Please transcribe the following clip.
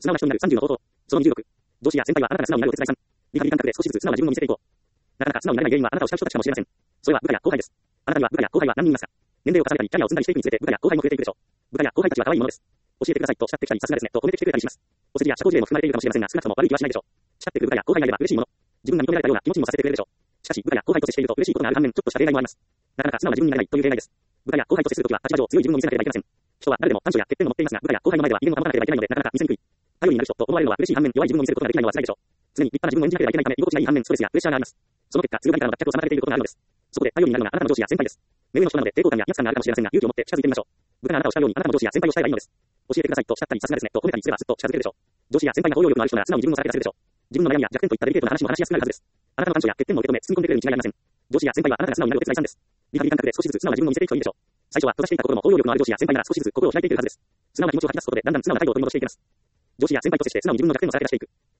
素直な人になる30の方法。その26。上司や先輩はあなたが素直になるお手伝いさん。リハビリ感覚で少しずつ素直な自分を見せていこう。なかなか素直になれない原因はあなたを慕う人たちかもしれません。それは部下や後輩です。あなたには部下や後輩は何人いますか？年齢を重ねたりキャリアを積んだりしていくにつれて部下や後輩も増えていくでしょう。部下や後輩たちは可愛いものです。教えてくださいと叱ってきたりさすがですねと褒めてきてくれたりします。お世辞や社交辞令も含まれているかもしれませんが少なくとも悪い気はしないでしょう。叱ってくる部下や後輩がいれば嬉しいもの。自分が認められたような気持ちにもさせてくれるでしょう。しかし部下や後輩と接していると嬉しいことがある反面ちょっとした例外もあります。なかなか素直な自分になれないという例外です。部下や後輩と接するときは立場上強い自分を見せなければいけません。人は誰でも短所や欠点を持っていますが部下や後輩の前では威厳を保たなければいけないのでなかなか見せにくい。頼りになる人と思われるのは嬉しい反面弱い自分を見せることができないのは辛いでしょう。常に立派な自分を演じなければいけないため居心地がいい反面ストレスやプレッシャーがあります。その結果強がりからの脱却を妨げていることがあるのです。そこで頼りになるのがあなたの上司や先輩です。目上の人なので抵抗感や威圧感があるかもしれませんが勇気を持って近づいてみましょう。部下があなたを叱るようにあなたの上司や先輩をしたいがいいのです。教えてくださいと叱ったりさすがですねと褒めたりすればずっと近づけるでしょう。上司や先輩が包容力のある人なら素直に自分をさらけ出せるでしょう。自分の悩みや弱点といったデリケートな話も話しやすくなるはずです。あなたの短所や欠点も受け止め包み込んでくれるに違いありません。上司や先輩はあなたが素直になるお手伝いさんです。リハビリ感覚で少しずつ素直な自分を見せていくといいでしょう。最初は閉ざしていた心も包容力のある上司や先輩なら少しずつ心を開いていくはずです。素直な気持ちを吐き出すことでだんだん素直な態度を取り戻していきます。上司や先輩と接して素直に自分の弱点をさらけ出していく。